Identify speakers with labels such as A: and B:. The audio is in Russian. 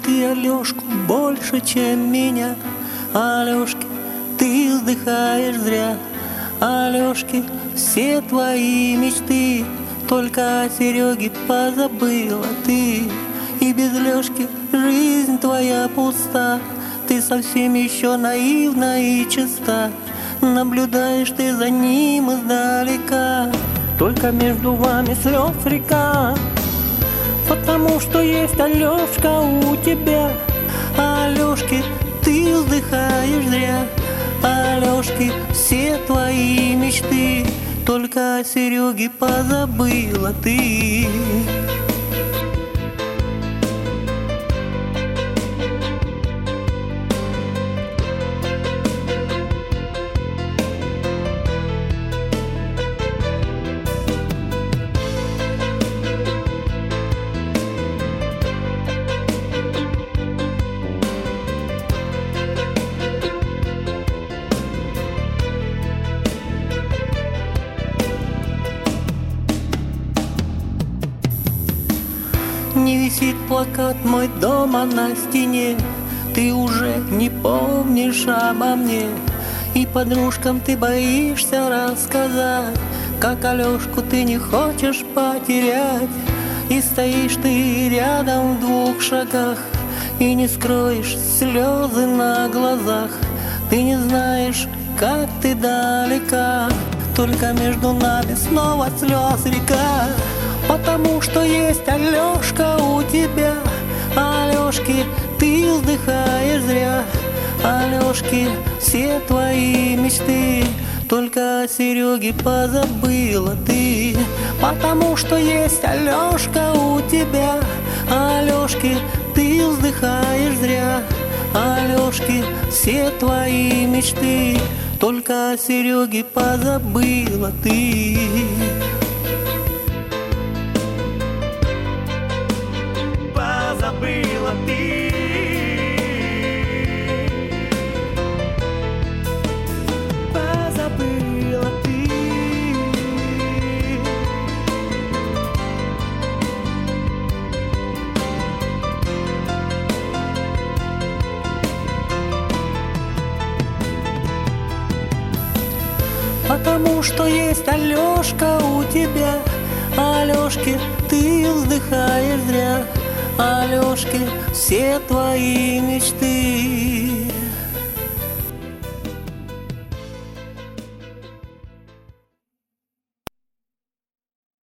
A: ты Алёшку больше, чем меня. Алёшки, ты вздыхаешь зря. Алёшки, все твои мечты только о Серёге позабыла ты. И без Лёшки жизнь твоя пуста. Ты совсем еще наивна и чиста. Наблюдаешь ты за ним издалека. Только между вами слез река. Потому что есть Алёшка у тебя. Алёшки, ты вздыхаешь зря. Алёшки, все твои мечты только о Серёге позабыла ты. Не висит плакат мой дома на стене. Ты уже не помнишь обо мне. И подружкам ты боишься рассказать, как Алёшку ты не хочешь потерять. И стоишь ты рядом в 2 шагах и не скроешь слезы на глазах. Ты не знаешь, как ты далека. Только между нами снова слез река. Потому что есть Алёшка у тебя. Алёшки, ты вздыхаешь зря. Алёшки, все твои мечты только о Серёге позабыла ты. Потому что есть Алёшка у тебя. Алёшки, ты вздыхаешь зря. Алёшки, все твои мечты только о Серёге позабыла ты.
B: Позабыла ты. Позабыла ты.
A: Потому что есть Алёшка у тебя. Алёшки, ты вздыхаешь зря. Алёшки, все твои мечты